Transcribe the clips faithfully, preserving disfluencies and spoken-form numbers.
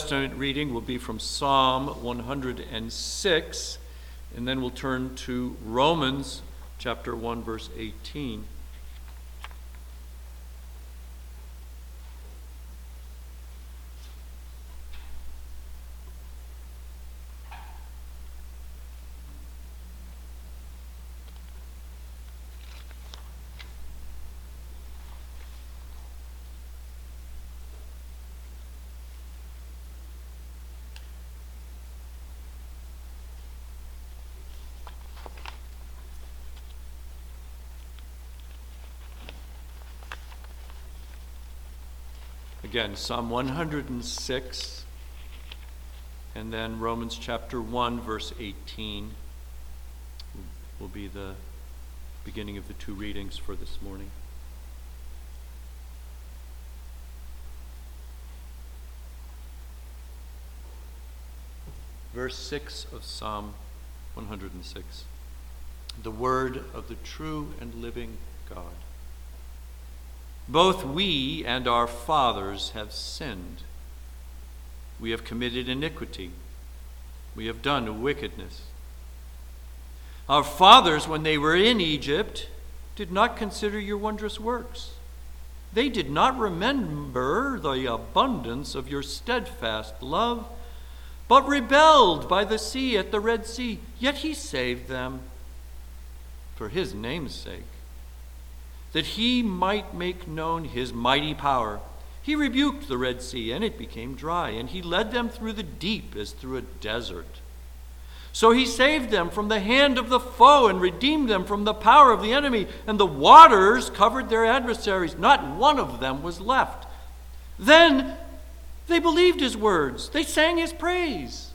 Testament reading will be from Psalm one hundred six, and then we'll turn to Romans chapter one, verse eighteen. Again, Psalm one hundred six, and then Romans chapter one, verse eighteen will be the beginning of the two readings for this morning. Verse six of Psalm one hundred six. The word of the true and living God. Both we and our fathers have sinned. We have committed iniquity. We have done wickedness. Our fathers, when they were in Egypt, did not consider your wondrous works. They did not remember the abundance of your steadfast love, but rebelled by the sea at the Red Sea. Yet he saved them for his name's sake, that he might make known his mighty power. He rebuked the Red Sea, and it became dry, and he led them through the deep as through a desert. So he saved them from the hand of the foe and redeemed them from the power of the enemy, and the waters covered their adversaries. Not one of them was left. Then they believed his words. They sang his praise.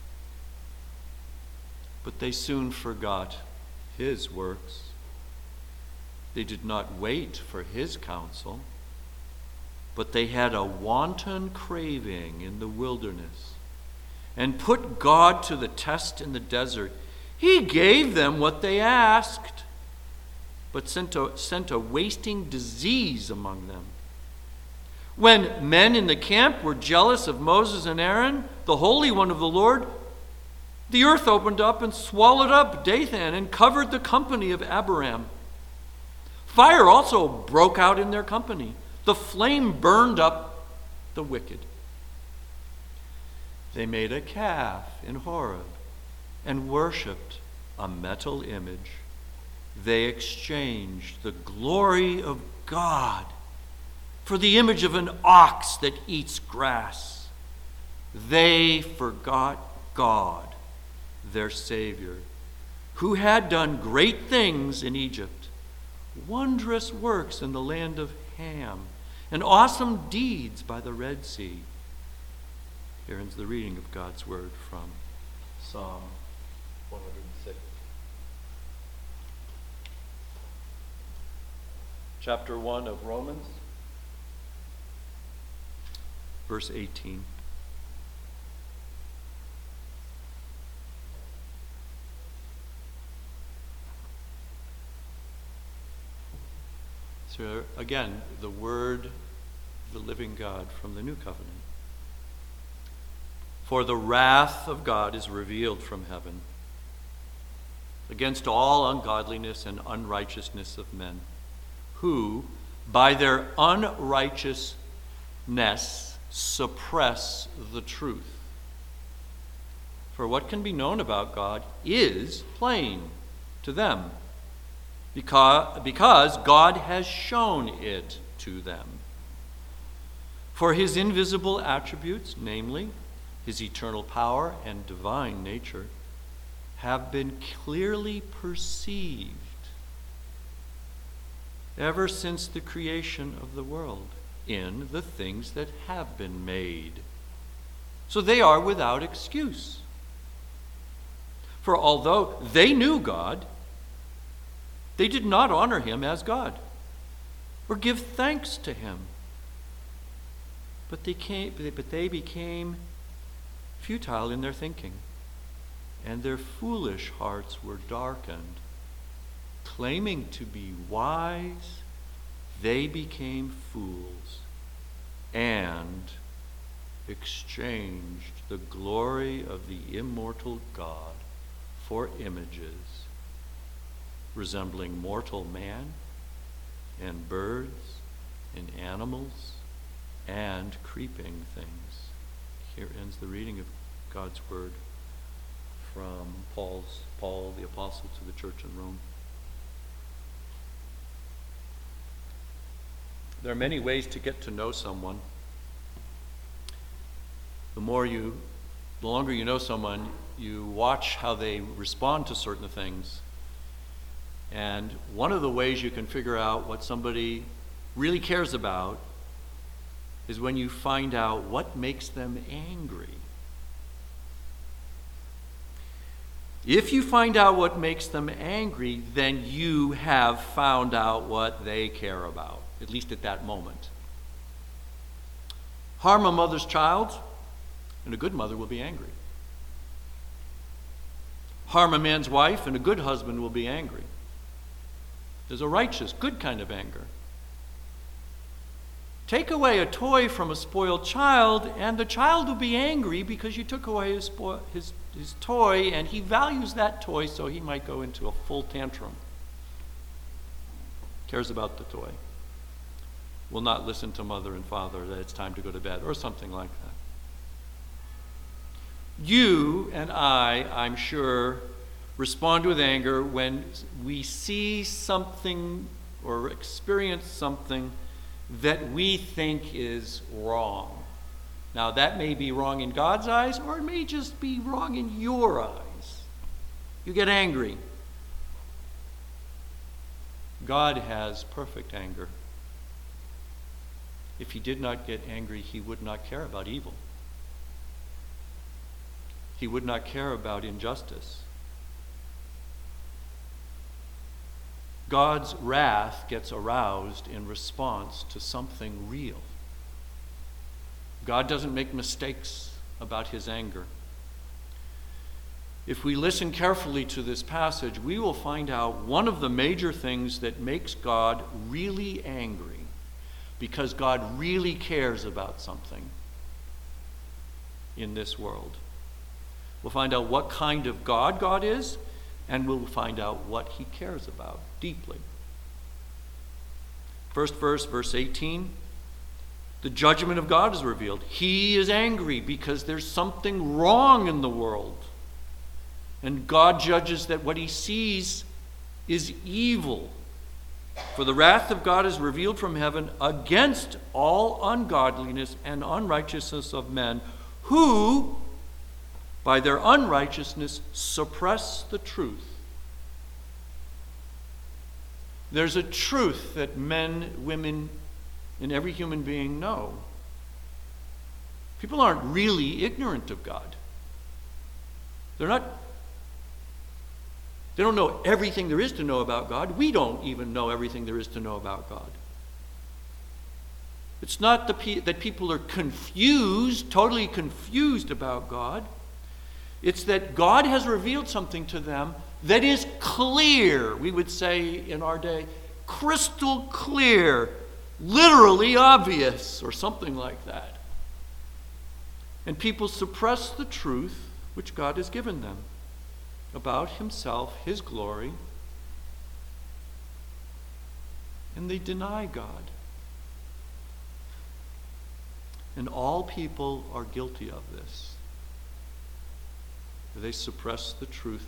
But they soon forgot his works. They did not wait for his counsel, but they had a wanton craving in the wilderness and put God to the test in the desert. He gave them what they asked, but sent a, sent a wasting disease among them. When men in the camp were jealous of Moses and Aaron, the Holy One of the Lord, the earth opened up and swallowed up Dathan and covered the company of Abiram. Fire also broke out in their company. The flame burned up the wicked. They made a calf in Horeb and worshipped a metal image. They exchanged the glory of God for the image of an ox that eats grass. They forgot God, their Savior, who had done great things in Egypt, wondrous works in the land of Ham, and awesome deeds by the Red Sea. Here ends the reading of God's word from Psalm one hundred six. Chapter one of Romans, verse eighteen. So again, the word of the living God from the new covenant. For the wrath of God is revealed from heaven against all ungodliness and unrighteousness of men, who by their unrighteousness suppress the truth. For what can be known about God is plain to them, because, because God has shown it to them. For his invisible attributes, namely his eternal power and divine nature, have been clearly perceived ever since the creation of the world in the things that have been made. So they are without excuse. For although they knew God, they did not honor him as God or give thanks to him. But they, came, but they became futile in their thinking, and their foolish hearts were darkened. Claiming to be wise, they became fools and exchanged the glory of the immortal God for images resembling mortal man and birds and animals and creeping things. Here ends the reading of God's word from Paul's Paul the apostle to the church in Rome. There are many ways to get to know someone. The more you, the longer you know someone, you watch how they respond to certain things. And one of the ways you can figure out what somebody really cares about is when you find out what makes them angry. If you find out what makes them angry, then you have found out what they care about, at least at that moment. Harm a mother's child, and a good mother will be angry. Harm a man's wife, and a good husband will be angry. There's a righteous, good kind of anger. Take away a toy from a spoiled child, and the child will be angry because you took away his, spo- his, his toy, and he values that toy, so he might go into a full tantrum. Cares about the toy. Will not listen to mother and father that it's time to go to bed, or something like that. You and I, I'm sure, respond with anger when we see something or experience something that we think is wrong. Now, that may be wrong in God's eyes, or it may just be wrong in your eyes. You get angry. God has perfect anger. If he did not get angry, he would not care about evil. He would not care about injustice. God's wrath gets aroused in response to something real. God doesn't make mistakes about his anger. If we listen carefully to this passage, we will find out one of the major things that makes God really angry, because God really cares about something in this world. We'll find out what kind of God God is, and we'll find out what he cares about deeply. First verse, verse eighteen, the judgment of God is revealed. He is angry because there's something wrong in the world. And God judges that what he sees is evil. For the wrath of God is revealed from heaven against all ungodliness and unrighteousness of men, who, by their unrighteousness, suppress the truth. There's a truth that men, women, and every human being know. People aren't really ignorant of God. They're not, they don't know everything there is to know about God. We don't even know everything there is to know about God. It's not the pe- that people are confused, totally confused about God. It's that God has revealed something to them that is clear, we would say in our day, crystal clear, literally obvious, or something like that. And people suppress the truth which God has given them about himself, his glory, and they deny God. And all people are guilty of this. They suppress the truth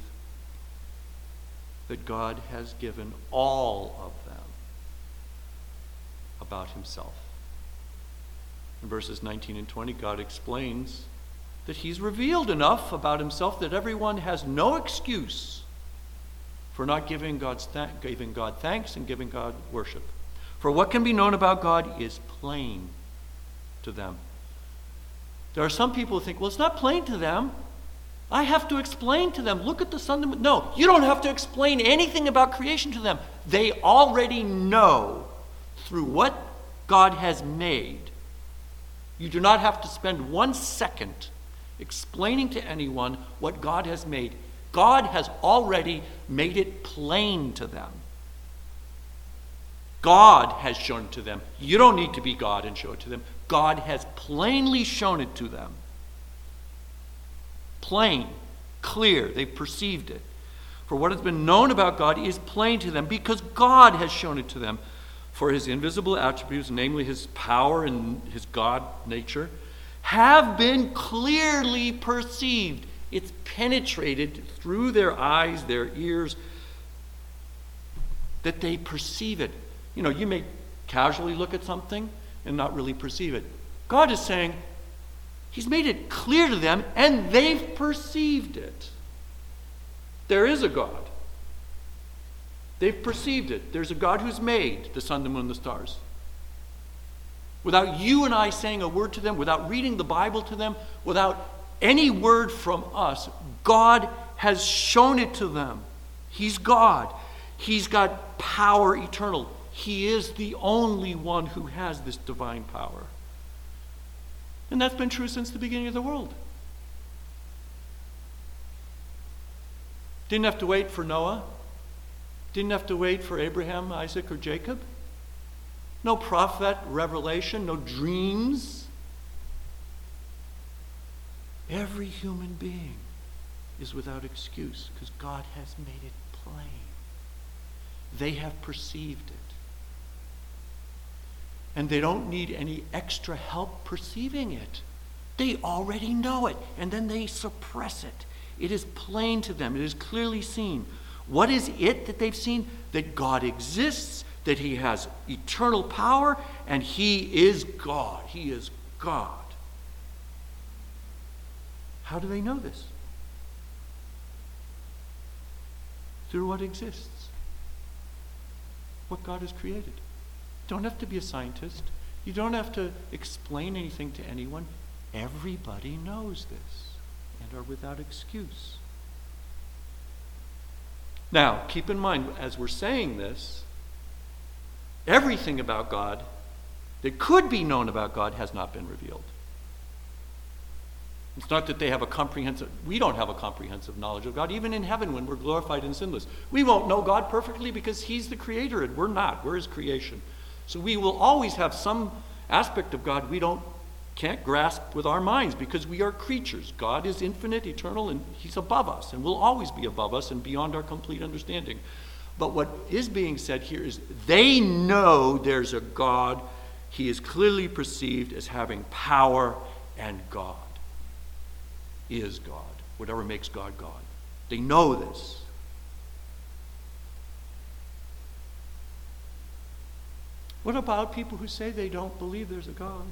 that God has given all of them about himself. In verses nineteen and twenty, God explains that he's revealed enough about himself that everyone has no excuse for not giving, God's th- giving God thanks and giving God worship. For what can be known about God is plain to them. There are some people who think, well, it's not plain to them. I have to explain to them. Look at the sun. And no, you don't have to explain anything about creation to them. They already know through what God has made. You do not have to spend one second explaining to anyone what God has made. God has already made it plain to them. God has shown it to them. You don't need to be God and show it to them. God has plainly shown it to them. Plain, clear, they've perceived it. For what has been known about God is plain to them because God has shown it to them. For his invisible attributes, namely his power and his God nature, have been clearly perceived. It's penetrated through their eyes, their ears, that they perceive it. You know, you may casually look at something and not really perceive it. God is saying, he's made it clear to them, and they've perceived it. There is a God. They've perceived it. There's a God who's made the sun, the moon, the stars. Without you and I saying a word to them, without reading the Bible to them, without any word from us, God has shown it to them. He's God. He's got power eternal. He is the only one who has this divine power. And that's been true since the beginning of the world. Didn't have to wait for Noah. Didn't have to wait for Abraham, Isaac, or Jacob. No prophet, revelation, no dreams. Every human being is without excuse because God has made it plain. They have perceived it. And they don't need any extra help perceiving it. They already know it, and then they suppress it. It is plain to them. It is clearly seen. What is it that they've seen? That God exists, that he has eternal power, and he is God. He is God. How do they know this? Through what exists. What God has created. You don't have to be a scientist. You don't have to explain anything to anyone. Everybody knows this and are without excuse. Now, keep in mind, as we're saying this, everything about God that could be known about God has not been revealed. It's not that they have a comprehensive, we don't have a comprehensive knowledge of God. Even in heaven when we're glorified and sinless, we won't know God perfectly because he's the creator and we're not. We're his creation. So we will always have some aspect of God we don't can't grasp with our minds because we are creatures. God is infinite, eternal, and he's above us and will always be above us and beyond our complete understanding. But what is being said here is they know there's a God. He is clearly perceived as having power, and God is God, whatever makes God God. They know this. What about people who say they don't believe there's a God?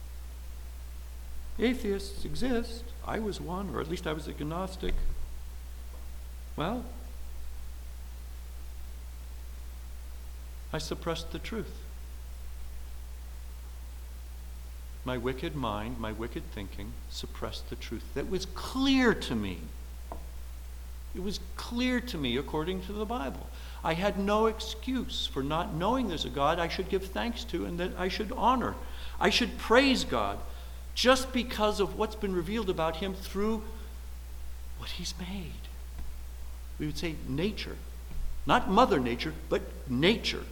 Atheists exist. I was one, or at least I was agnostic. Well, I suppressed the truth. My wicked mind, my wicked thinking, suppressed the truth that was clear to me. It was clear to me according to the Bible. I had no excuse for not knowing there's a God I should give thanks to and that I should honor. I should praise God just because of what's been revealed about him through what he's made. We would say nature. Not Mother Nature, but nature.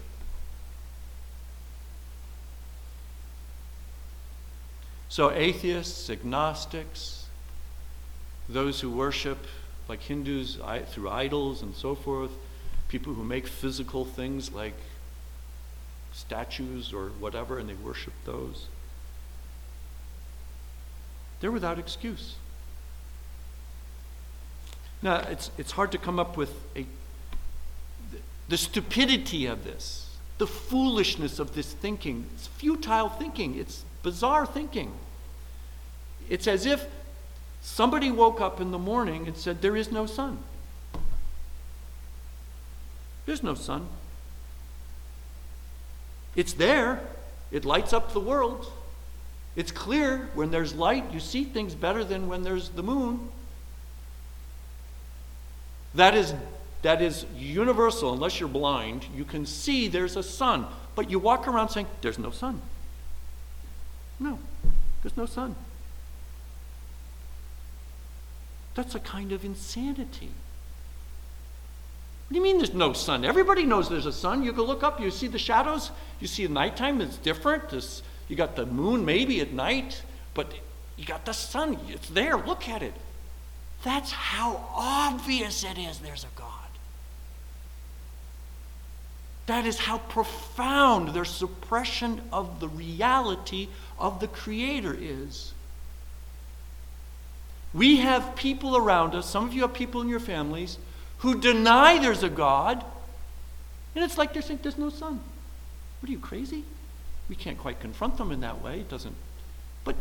So atheists, agnostics, those who worship like Hindus through idols and so forth, people who make physical things like statues or whatever, and they worship those, they're without excuse. Now, it's it's hard to come up with a the stupidity of this, the foolishness of this thinking. It's futile thinking. It's bizarre thinking. It's as if somebody woke up in the morning and said, there is no sun. There's no sun. It's there. It lights up the world. It's clear. When there's light, you see things better than when there's the moon. That is, that is universal. Unless you're blind, you can see there's a sun. But you walk around saying, there's no sun. No, there's no sun. That's a kind of insanity. What do you mean there's no sun? Everybody knows there's a sun. You can look up, you see the shadows, you see the nighttime, it's different. This, You got the moon maybe at night, but you got the sun. It's there. Look at it. That's how obvious it is there's a God. That is how profound their suppression of the reality of the Creator is. We have people around us, some of you have people in your families, who deny there's a God, and it's like they're saying, there's no sun. What are you, crazy? We can't quite confront them in that way. It doesn't. But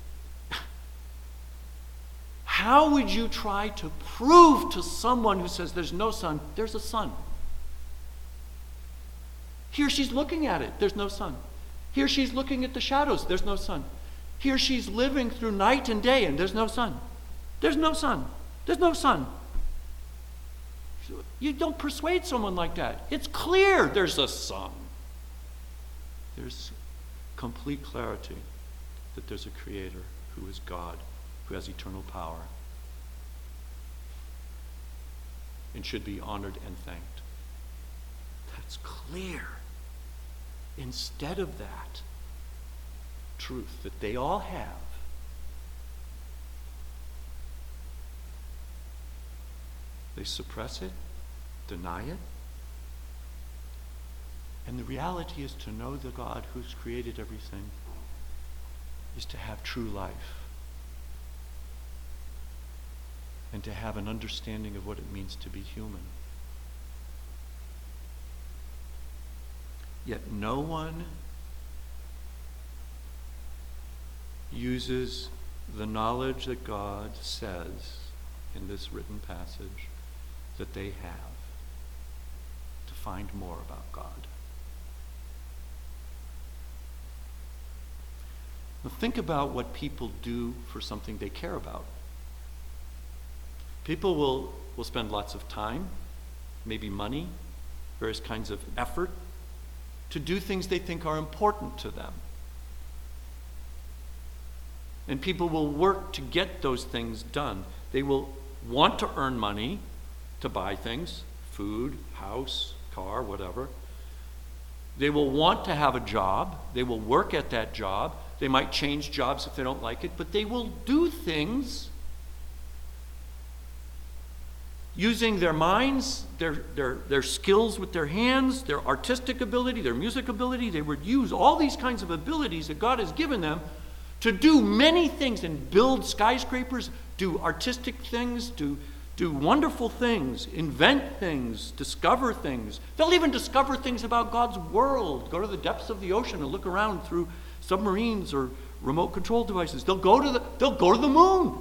how would you try to prove to someone who says there's no sun, there's a sun? Here she's looking at it, there's no sun. Here she's looking at the shadows, there's no sun. Here she's living through night and day, and there's no sun. There's no sun. There's no sun. You don't persuade someone like that. It's clear there's a sun. There's complete clarity that there's a Creator who is God, who has eternal power, and should be honored and thanked. That's clear. Instead of that truth that they all have, they suppress it, deny it. And the reality is to know the God who's created everything is to have true life and to have an understanding of what it means to be human. Yet no one uses the knowledge that God says in this written passage that they have to find more about God. Now think about what people do for something they care about. People will, will spend lots of time, maybe money, various kinds of effort, to do things they think are important to them. And people will work to get those things done. They will want to earn money to buy things, food, house, car, whatever. They will want to have a job. They will work at that job. They might change jobs if they don't like it, but they will do things using their minds, their, their, their skills with their hands, their artistic ability, their music ability. They would use all these kinds of abilities that God has given them to do many things and build skyscrapers, do artistic things, do, do wonderful things, invent things, discover things. They'll even discover things about God's world. Go to the depths of the ocean and look around through submarines or remote control devices. They'll go to the, they'll go to the moon.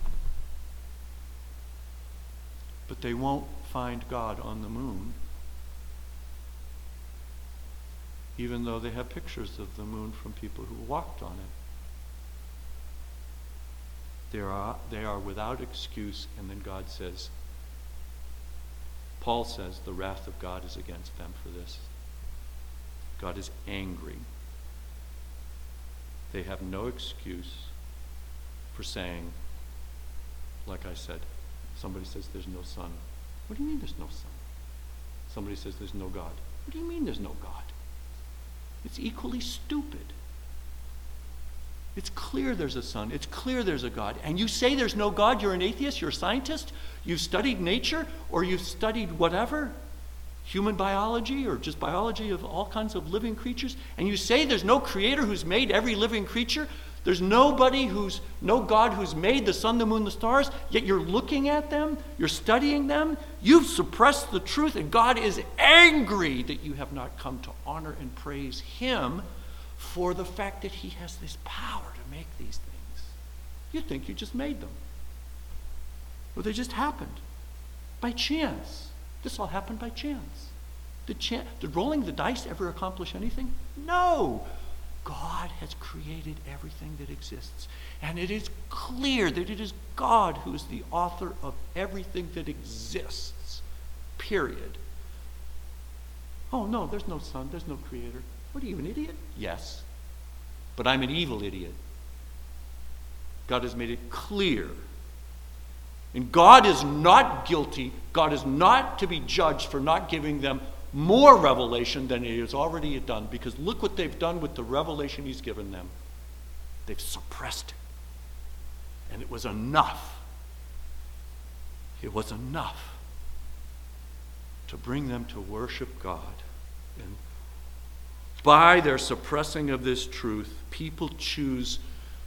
But they won't find God on the moon, even though they have pictures of the moon from people who walked on it. They are, they are without excuse, and then God says, Paul says, the wrath of God is against them for this. God is angry. They have no excuse for saying, like I said, somebody says there's no sun. What do you mean there's no sun? Somebody says there's no God. What do you mean there's no God? It's equally stupid. It's clear there's a sun. It's clear there's a God. And you say there's no God, you're an atheist, you're a scientist, you've studied nature, or you've studied whatever, human biology, or just biology of all kinds of living creatures, and you say there's no creator who's made every living creature, there's nobody who's, no God who's made the sun, the moon, the stars, yet you're looking at them, you're studying them, you've suppressed the truth, and God is angry that you have not come to honor and praise Him for the fact that He has this power to make these things. You think you just made them. Well, they just happened by chance. This all happened by chance. Did, chan- did rolling the dice ever accomplish anything? No. God has created everything that exists. And it is clear that it is God who is the author of everything that exists. Period. Oh, no, there's no sun, there's no creator. What are you, an idiot? Yes. But I'm an evil idiot. God has made it clear. And God is not guilty. God is not to be judged for not giving them more revelation than he has already done, because look what they've done with the revelation he's given them. They've suppressed it. And it was enough. It was enough to bring them to worship God. And by their suppressing of this truth, people choose,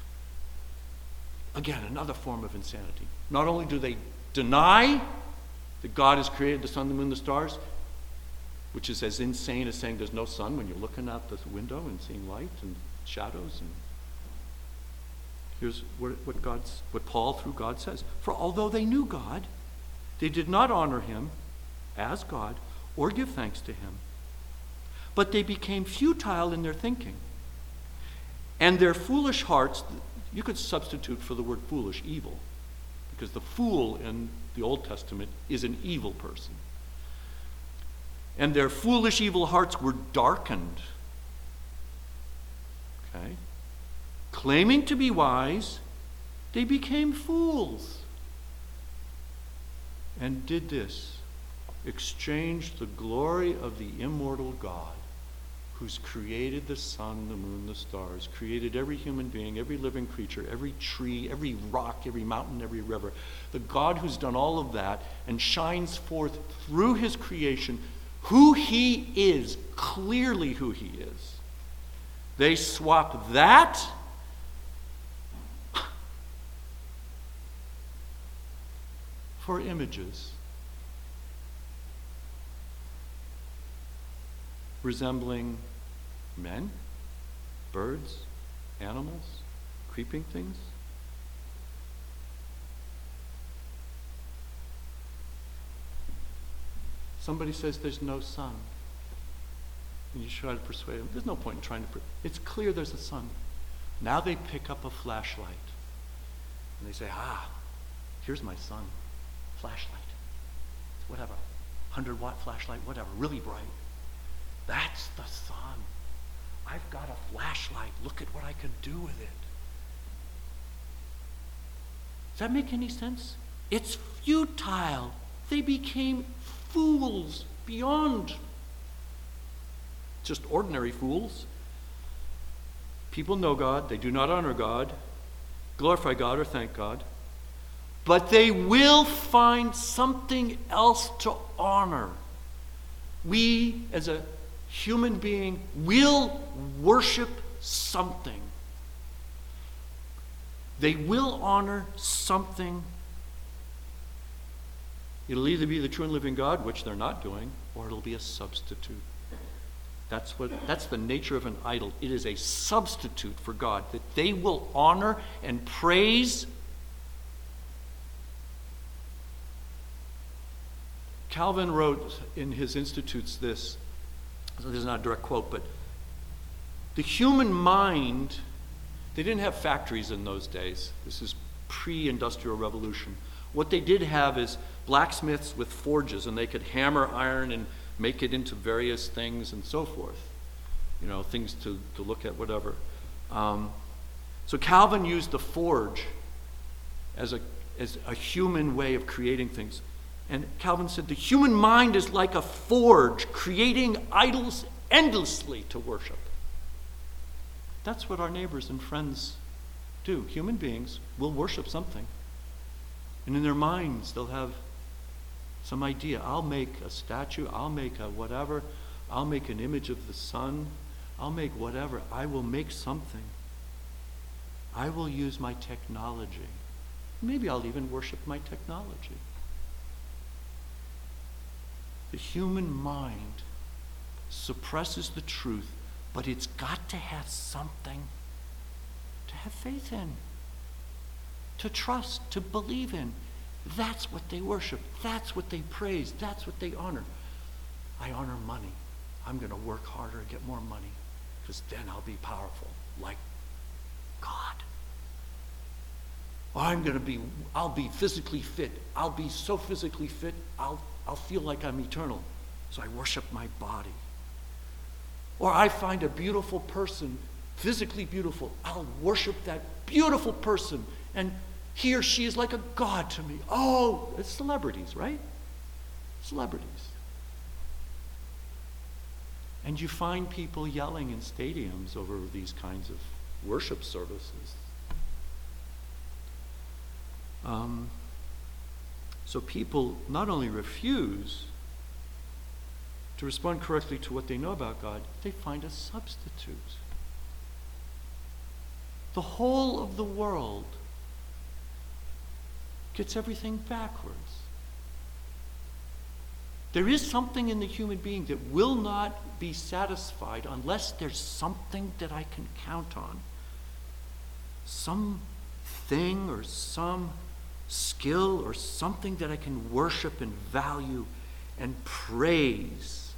again, another form of insanity. Not only do they deny that God has created the sun, the moon, the stars, which is as insane as saying there's no sun when you're looking out the window and seeing light and shadows. And here's what, what God's, what Paul through God says. For although they knew God, they did not honor him as God or give thanks to him, but they became futile in their thinking. And their foolish hearts, you could substitute for the word foolish, evil, because the fool in the Old Testament is an evil person. And their foolish, evil hearts were darkened. Okay? Claiming to be wise, they became fools. And did this, exchanged the glory of the immortal God, who's created the sun, the moon, the stars, created every human being, every living creature, every tree, every rock, every mountain, every river. The God who's done all of that and shines forth through his creation who he is, clearly who he is. They swap that for images resembling men, birds, animals, creeping things. Somebody says there's no sun. And you try to persuade them. There's no point in trying to... Per- it's clear there's a sun. Now they pick up a flashlight. And they say, ah, here's my sun. Flashlight. Whatever. one hundred watt flashlight, whatever. Really bright. That's the sun. I've got a flashlight. Look at what I can do with it. Does that make any sense? It's futile. They became fools beyond just ordinary fools. People know God. They do not honor God, glorify God, or thank God. But they will find something else to honor. We, as a human being, will worship something. They will honor something. It'll either be the true and living God, which they're not doing, or it'll be a substitute. That's what that's the nature of an idol. It is a substitute for God that they will honor and praise. Calvin wrote in his Institutes this, so this is not a direct quote, but the human mind, they didn't have factories in those days. This is pre-industrial revolution. What they did have is blacksmiths with forges, and they could hammer iron and make it into various things and so forth. You know, things to, to look at, whatever. Um, so Calvin used the forge as a, as a human way of creating things. And Calvin said the human mind is like a forge, creating idols endlessly to worship. That's what our neighbors and friends do. Human beings will worship something. And in their minds, they'll have some idea. I'll make a statue. I'll make a whatever. I'll make an image of the sun. I'll make whatever. I will make something. I will use my technology. Maybe I'll even worship my technology. The human mind suppresses the truth, but it's got to have something to have faith in, to trust, to believe in. That's what they worship. That's what they praise. That's what they honor. I honor money. I'm going to work harder and get more money because then I'll be powerful like God. Or I'm going to be, I'll be physically fit. I'll be so physically fit, I'll, I'll feel like I'm eternal. So I worship my body. Or I find a beautiful person, physically beautiful. I'll worship that beautiful person. And he or she is like a god to me. Oh, it's celebrities, right? Celebrities. And you find people yelling in stadiums over these kinds of worship services. Um, so people not only refuse to respond correctly to what they know about God, they find a substitute. The whole of the world gets everything backwards. There is something in the human being that will not be satisfied unless there's something that I can count on. Some thing or some skill or something that I can worship and value and praise.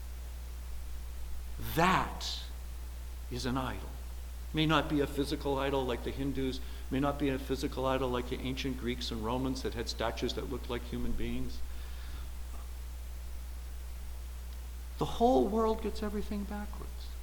That is an idol. May not be a physical idol like the Hindus, may not be a physical idol like the ancient Greeks and Romans that had statues that looked like human beings. The whole world gets everything backwards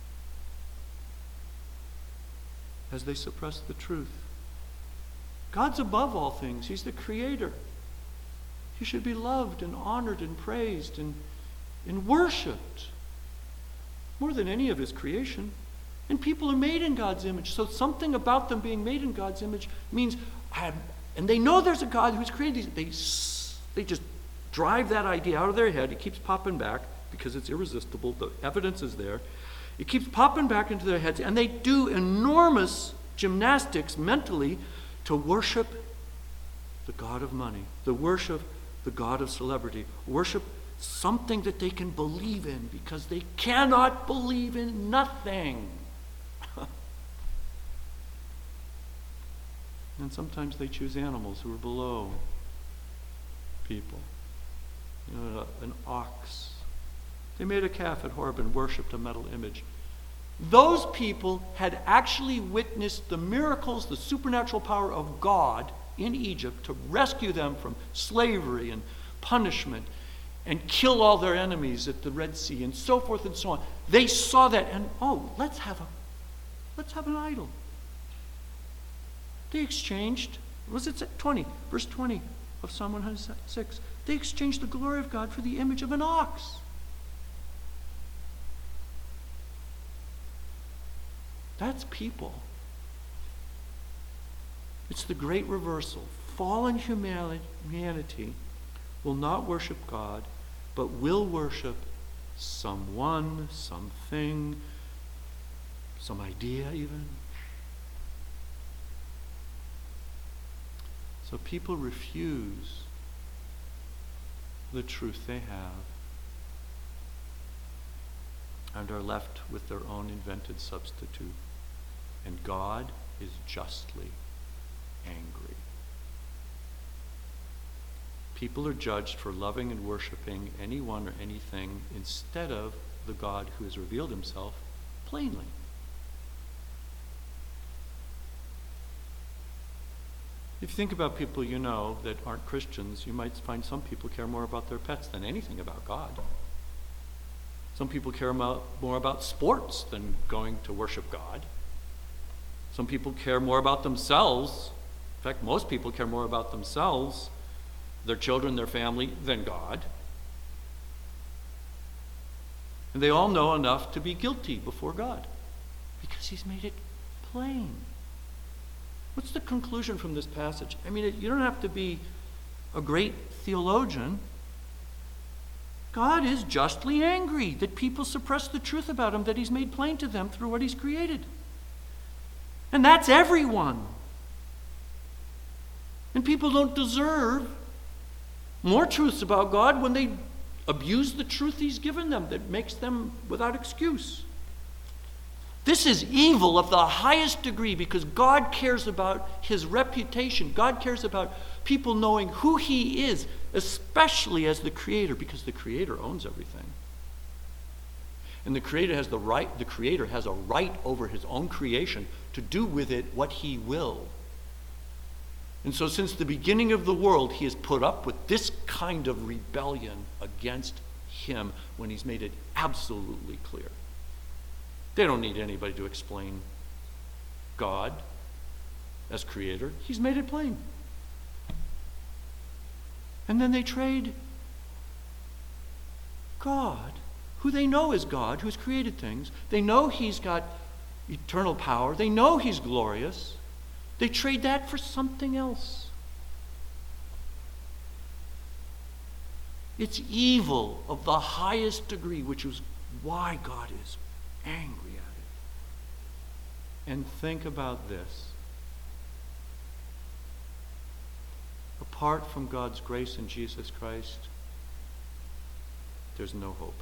as they suppress the truth. God's above all things. He's the creator. He should be loved and honored and praised and, and worshipped more than any of his creation. And people are made in God's image. So something about them being made in God's image means, I, and they know there's a God who's created these. They, they just drive that idea out of their head. It keeps popping back because it's irresistible. The evidence is there. It keeps popping back into their heads. And they do enormous gymnastics mentally to worship the God of money, to worship the God of celebrity, worship something that they can believe in because they cannot believe in nothing. And sometimes they choose animals who are below people. You know, an ox. They made a calf at Horeb and worshipped a metal image. Those people had actually witnessed the miracles, the supernatural power of God in Egypt to rescue them from slavery and punishment and kill all their enemies at the Red Sea and so forth and so on. They saw that and, oh, let's have a, let's have an idol. They exchanged, was it twenty, verse twenty of Psalm one hundred six. They exchanged the glory of God for the image of an ox. That's people. It's the great reversal. Fallen humanity will not worship God, but will worship someone, something, some idea even. So people refuse the truth they have and are left with their own invented substitute. And God is justly angry. People are judged for loving and worshiping anyone or anything instead of the God who has revealed himself plainly. If you think about people you know that aren't Christians, you might find some people care more about their pets than anything about God. Some people care about, more about sports than going to worship God. Some people care more about themselves. In fact, most people care more about themselves, their children, their family, than God. And they all know enough to be guilty before God because he's made it plain. What's the conclusion from this passage? I mean, you don't have to be a great theologian. God is justly angry that people suppress the truth about him that he's made plain to them through what he's created. And that's everyone. And people don't deserve more truths about God when they abuse the truth he's given them that makes them without excuse. This is evil of the highest degree because God cares about his reputation. God cares about people knowing who he is, especially as the creator, because the creator owns everything. And the creator has the right, the creator has a right over his own creation to do with it what he will. And so since the beginning of the world, he has put up with this kind of rebellion against him when he's made it absolutely clear. They don't need anybody to explain God as creator. He's made it plain. And then they trade God, who they know is God, who's created things. They know he's got eternal power. They know he's glorious. They trade that for something else. It's evil of the highest degree, which is why God is angry at it. And think about this. Apart from God's grace in Jesus Christ, there's no hope.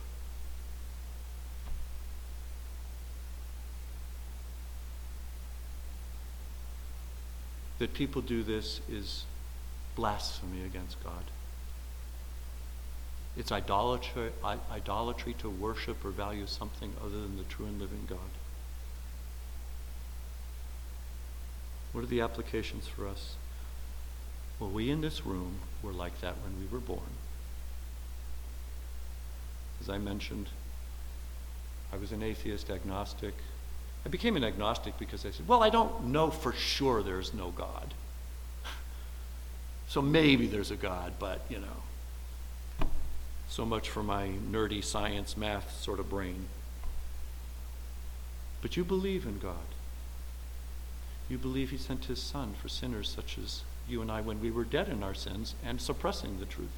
That people do this is blasphemy against God. It's idolatry, idolatry to worship or value something other than the true and living God. What are the applications for us? Well, we in this room were like that when we were born. As I mentioned, I was an atheist, agnostic. I became an agnostic because I said, well, I don't know for sure there's no God. So maybe there's a God, but, you know. So much for my nerdy science, math sort of brain. But you believe in God. You believe he sent his son for sinners such as you and I when we were dead in our sins and suppressing the truth.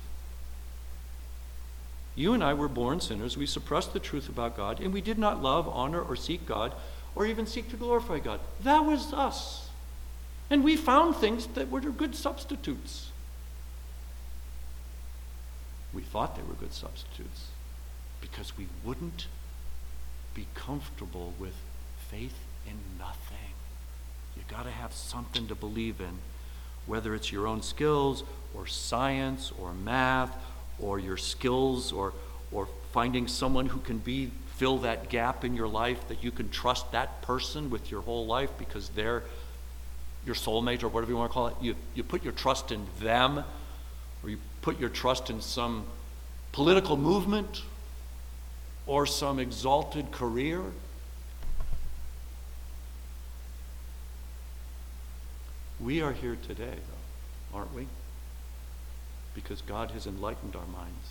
You and I were born sinners. We suppressed the truth about God, and we did not love, honor, or seek God, or even seek to glorify God. That was us. And we found things that were good substitutes. We thought they were good substitutes because we wouldn't be comfortable with faith in nothing. You got to have something to believe in, whether it's your own skills or science or math or your skills or or finding someone who can be fill that gap in your life, that you can trust that person with your whole life because they're your soulmate or whatever you want to call it. You you put your trust in them, or you put your trust in some political movement or some exalted career. We are here today, though, aren't we? Because God has enlightened our minds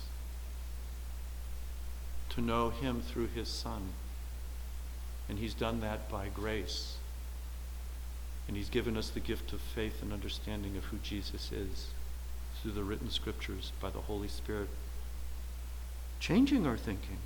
to know him through his Son. And he's done that by grace. And he's given us the gift of faith and understanding of who Jesus is through the written scriptures by the Holy Spirit, changing our thinking.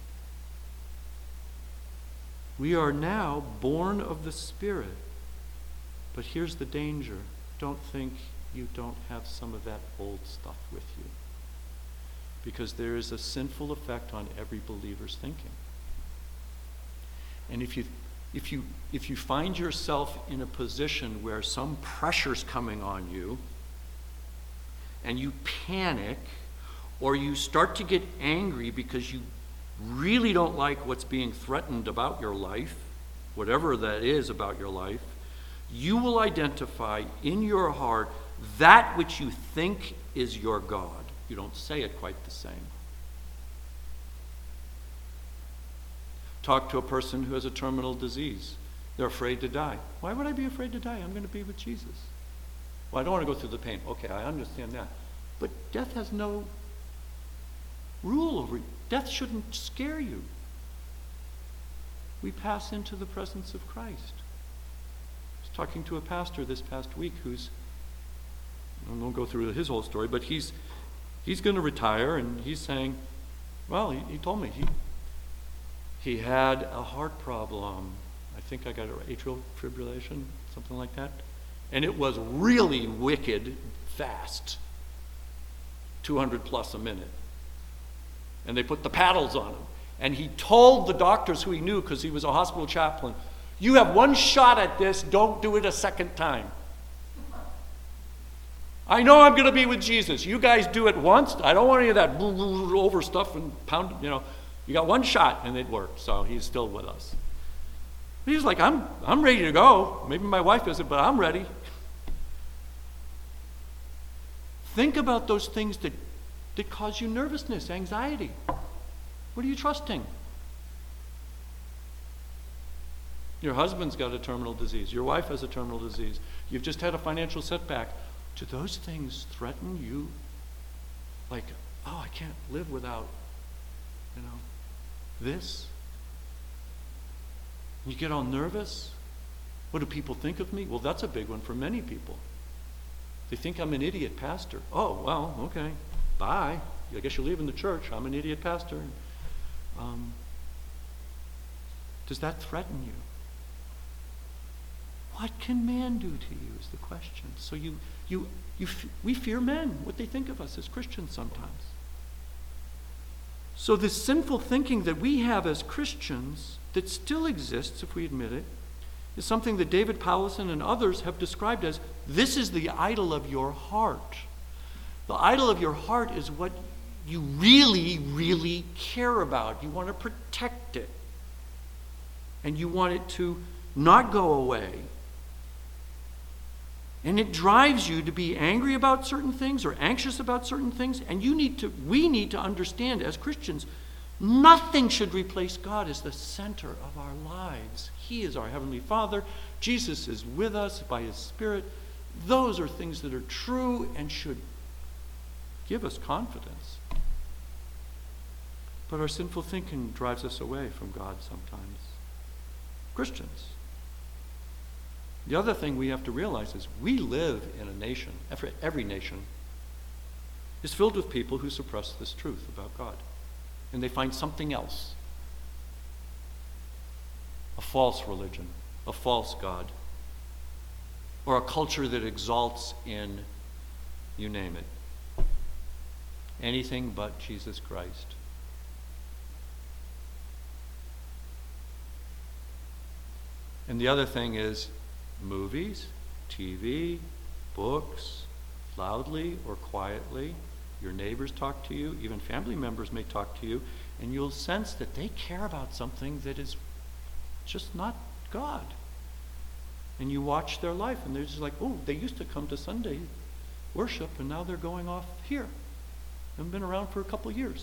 We are now born of the Spirit. But here's the danger. Don't think you don't have some of that old stuff with you. Because there is a sinful effect on every believer's thinking. And if you if you if you find yourself in a position where some pressure's coming on you and you panic, or you start to get angry because you really don't like what's being threatened about your life, whatever that is about your life, you will identify in your heart that which you think is your God. You don't say it quite the same. Talk to a person who has a terminal disease. They're afraid to die. Why would I be afraid to die? I'm going to be with Jesus. Well, I don't want to go through the pain. Okay, I understand that. But death has no rule over you. Death shouldn't scare you. We pass into the presence of Christ. Talking to a pastor this past week who's, I won't go through his whole story, but he's he's going to retire, and he's saying, well, he, he told me he he had a heart problem. I think I got it right, atrial fibrillation, something like that. And it was really wicked fast, two hundred plus a minute. And they put the paddles on him. And he told the doctors who he knew, because he was a hospital chaplain, you have one shot at this, don't do it a second time. I know I'm going to be with Jesus. You guys do it once. I don't want any of that over stuff and pound, you know. You got one shot, and it worked, so he's still with us. But he's like, I'm, I'm ready to go. Maybe my wife isn't, but I'm ready. Think about those things that, that cause you nervousness, anxiety. What are you trusting? Your husband's got a terminal disease. Your wife has a terminal disease. You've just had a financial setback. Do those things threaten you? Like, oh, I can't live without, you know, this? You get all nervous. What do people think of me? Well, that's a big one for many people. They think I'm an idiot pastor. Oh, well, okay. Bye. I guess you're leaving the church. I'm an idiot pastor. Um, does that threaten you? What can man do to you is the question. So you, you, you, we fear men, what they think of us as Christians sometimes. So this sinful thinking that we have as Christians that still exists, if we admit it, is something that David Powlison and others have described as, this is the idol of your heart. The idol of your heart is what you really, really care about. You want to protect it. And you want it to not go away. And it drives you to be angry about certain things or anxious about certain things. And you need to, we need to understand as Christians, nothing should replace God as the center of our lives. He is our Heavenly Father. Jesus is with us by His Spirit. Those are things that are true and should give us confidence. But our sinful thinking drives us away from God sometimes. Christians. The other thing we have to realize is we live in a nation, every, every nation is filled with people who suppress this truth about God. And they find something else. A false religion, a false God, or a culture that exalts in, you name it, anything but Jesus Christ. And the other thing is movies, T V, books, loudly or quietly. Your neighbors talk to you, even family members may talk to you, and you'll sense that they care about something that is just not God. And you watch their life, and they're just like, oh, they used to come to Sunday worship, and now they're going off here. They haven't been around for a couple of years.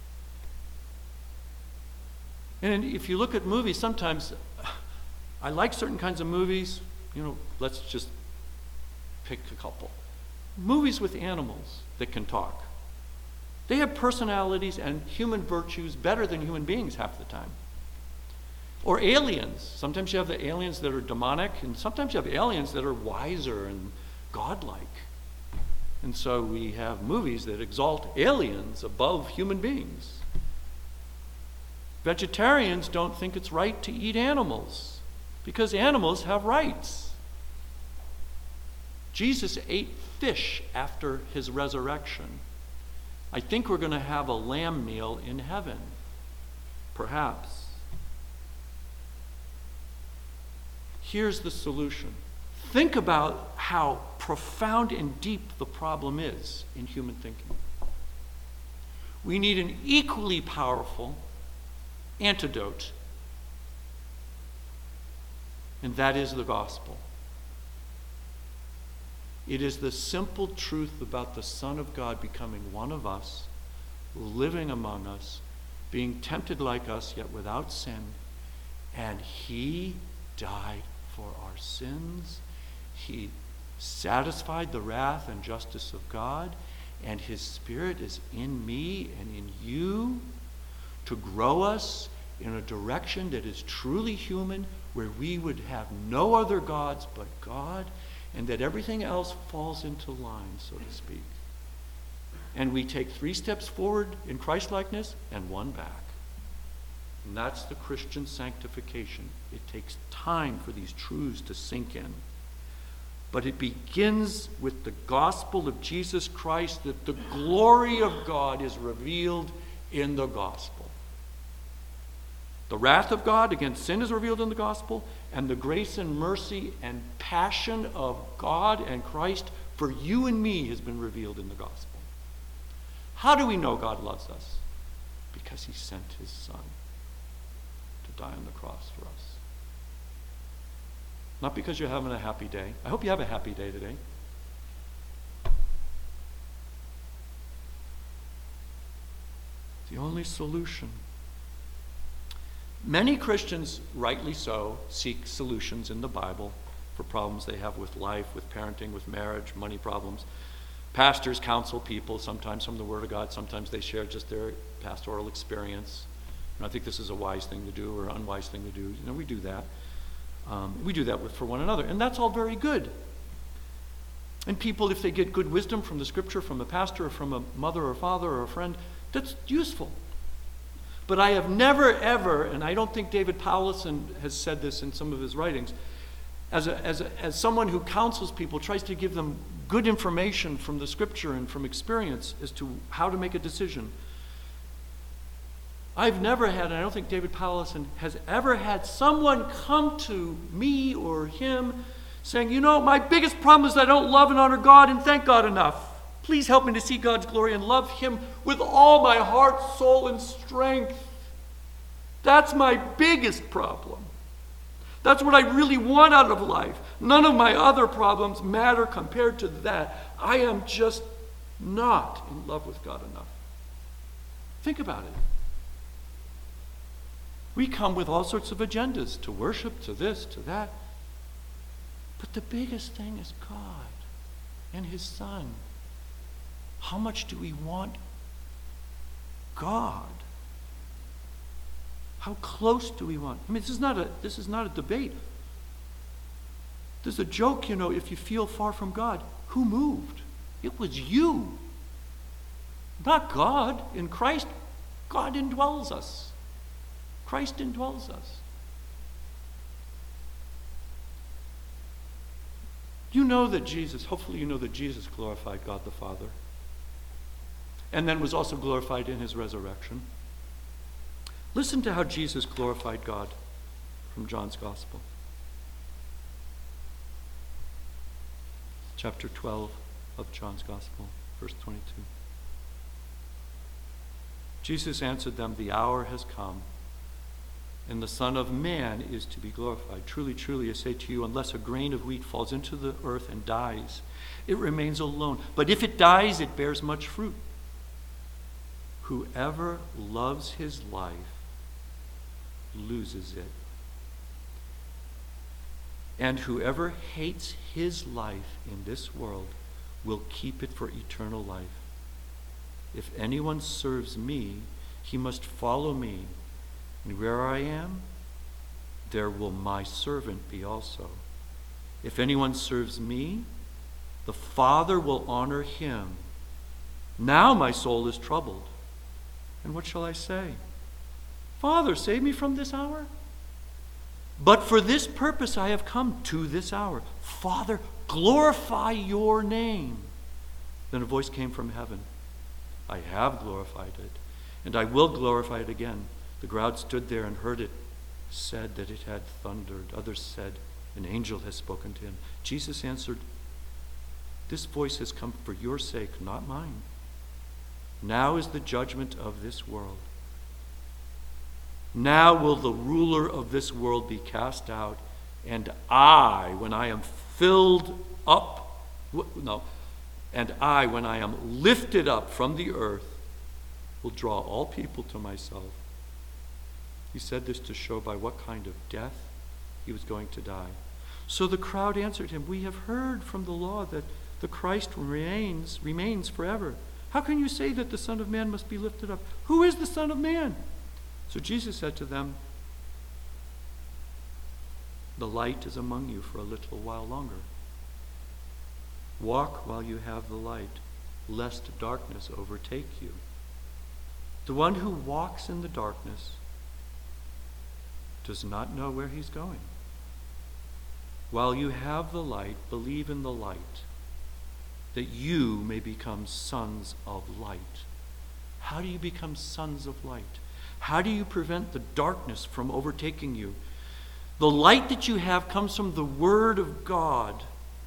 And if you look at movies, sometimes I like certain kinds of movies. You know, let's just pick a couple. Movies with animals that can talk. They have personalities and human virtues better than human beings half the time. Or aliens. Sometimes you have the aliens that are demonic, and sometimes you have aliens that are wiser and godlike. And so we have movies that exalt aliens above human beings. Vegetarians don't think it's right to eat animals because animals have rights. Jesus ate fish after his resurrection. I think we're going to have a lamb meal in heaven. Perhaps. Here's the solution. Think about how profound and deep the problem is in human thinking. We need an equally powerful antidote, and that is the gospel. It is the simple truth about the Son of God becoming one of us, living among us, being tempted like us, yet without sin, and he died for our sins. He satisfied the wrath and justice of God, and his Spirit is in me and in you to grow us in a direction that is truly human, where we would have no other gods but God, and that everything else falls into line, so to speak. And we take three steps forward in Christ-likeness and one back. And that's the Christian sanctification. It takes time for these truths to sink in. But it begins with the gospel of Jesus Christ, that the glory of God is revealed in the gospel. The wrath of God against sin is revealed in the gospel, and the grace and mercy and passion of God and Christ for you and me has been revealed in the gospel. How do we know God loves us? Because he sent his Son to die on the cross for us. Not because you're having a happy day. I hope you have a happy day today. The only solution. Many Christians, rightly so, seek solutions in the Bible for problems they have with life, with parenting, with marriage, money problems. Pastors counsel people, sometimes from the Word of God, sometimes they share just their pastoral experience. And I think this is a wise thing to do or unwise thing to do. You know, we do that. Um, we do that with, for one another. And that's all very good. And people, if they get good wisdom from the scripture, from a pastor, or from a mother or father or a friend, that's useful. But I have never, ever, and I don't think David Powlison has said this in some of his writings, as, a, as, a, as someone who counsels people, tries to give them good information from the scripture and from experience as to how to make a decision. I've never had, and I don't think David Powlison has ever had someone come to me or him saying, you know, my biggest problem is I don't love and honor God and thank God enough. Please help me to see God's glory and love him with all my heart, soul, and strength. That's my biggest problem. That's what I really want out of life. None of my other problems matter compared to that. I am just not in love with God enough. Think about it. We come with all sorts of agendas to worship, to this, to that. But the biggest thing is God and his Son. How much do we want God? How close do we want? I mean, this is not a this is not a debate. There's a joke, you know, if you feel far from God, who moved? It was you. Not God. In Christ, God indwells us. Christ indwells us. You know that Jesus, hopefully you know that Jesus glorified God the Father, and then was also glorified in his resurrection. Listen to how Jesus glorified God from John's Gospel. Chapter twelve of John's Gospel, verse twenty-two. Jesus answered them, "The hour has come, and the Son of Man is to be glorified. Truly, truly, I say to you, unless a grain of wheat falls into the earth and dies, it remains alone. But if it dies, it bears much fruit. Whoever loves his life loses it. And whoever hates his life in this world will keep it for eternal life. If anyone serves me, he must follow me. And where I am, there will my servant be also. If anyone serves me, the Father will honor him. Now my soul is troubled. And what shall I say? Father, save me from this hour? But for this purpose I have come to this hour. Father, glorify your name." Then a voice came from heaven. "I have glorified it, and I will glorify it again." The crowd stood there and heard it said that it had thundered. Others said, "An angel has spoken to him." Jesus answered, "This voice has come for your sake, not mine. Now is the judgment of this world. Now will the ruler of this world be cast out, and I, when I am filled up, no, and I, when I am lifted up from the earth, will draw all people to myself." He said this to show by what kind of death he was going to die. So the crowd answered him, "We have heard from the law that the Christ remains, remains forever. How can you say that the Son of Man must be lifted up? Who is the Son of Man?" So Jesus said to them, "The light is among you for a little while longer. Walk while you have the light, lest darkness overtake you. The one who walks in the darkness does not know where he's going. While you have the light, believe in the light, that you may become sons of light." How do you become sons of light? How do you prevent the darkness from overtaking you? The light that you have comes from the Word of God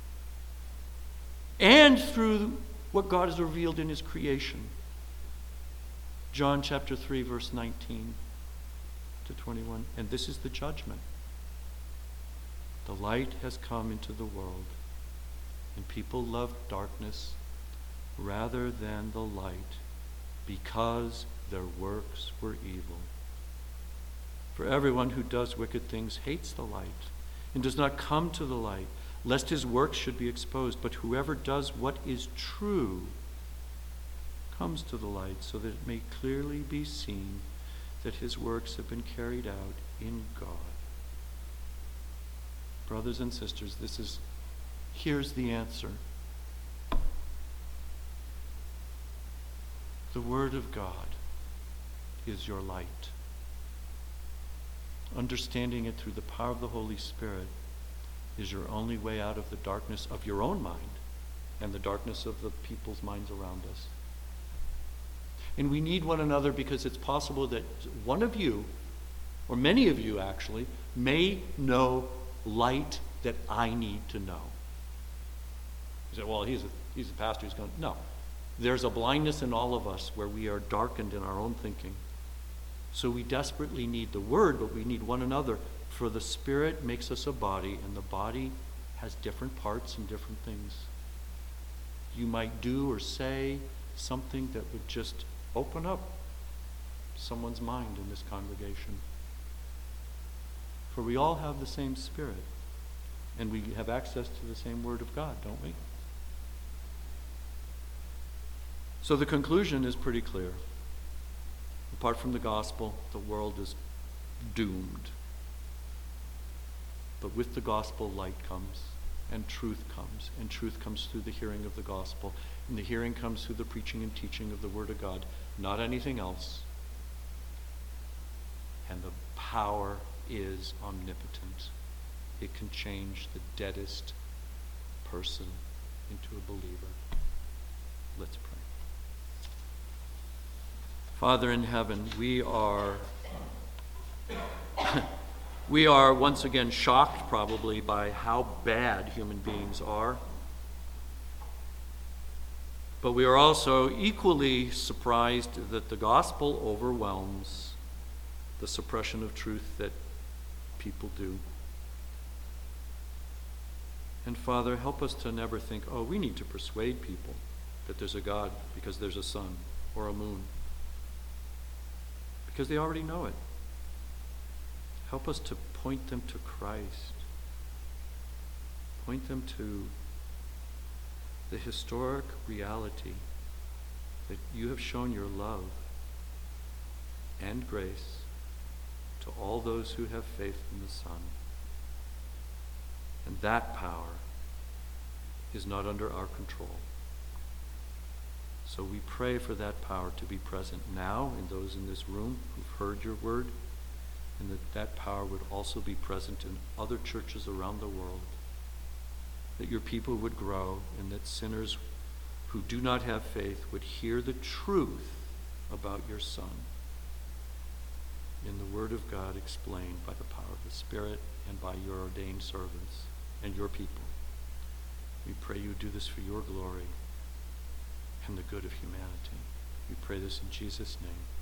and through what God has revealed in his creation. John chapter three, verse nineteen to twenty-one. And this is the judgment. The light has come into the world, and people loved darkness rather than the light, because their works were evil. For everyone who does wicked things hates the light and does not come to the light, lest his works should be exposed. But whoever does what is true comes to the light, so that it may clearly be seen that his works have been carried out in God. Brothers and sisters, this is, here's the answer. The Word of God is your light. Understanding it through the power of the Holy Spirit is your only way out of the darkness of your own mind and the darkness of the people's minds around us. And we need one another because it's possible that one of you, or many of you actually, may know light that I need to know. You say, well, he's a, he's a pastor, he's going, no. There's a blindness in all of us where we are darkened in our own thinking. So we desperately need the Word, but we need one another. For the Spirit makes us a body, and the body has different parts and different things. You might do or say something that would just open up someone's mind in this congregation. For we all have the same Spirit, and we have access to the same Word of God, don't we? So the conclusion is pretty clear. Apart from the gospel, the world is doomed. But with the gospel, light comes, and truth comes, and truth comes through the hearing of the gospel, and the hearing comes through the preaching and teaching of the Word of God, not anything else. And the power is omnipotent. It can change the deadest person into a believer. Let's pray. Father in heaven, we are we are once again shocked probably by how bad human beings are. But we are also equally surprised that the gospel overwhelms the suppression of truth that people do. And Father, help us to never think, oh, we need to persuade people that there's a God because there's a sun or a moon. Because they already know it. Help us to point them to Christ. Point them to the historic reality that you have shown your love and grace to all those who have faith in the Son. And that power is not under our control. So we pray for that power to be present now in those in this room who've heard your word, and that that power would also be present in other churches around the world, that your people would grow, and that sinners who do not have faith would hear the truth about your Son in the Word of God explained by the power of the Spirit and by your ordained servants and your people. We pray you do this for your glory and the good of humanity. We pray this in Jesus' name.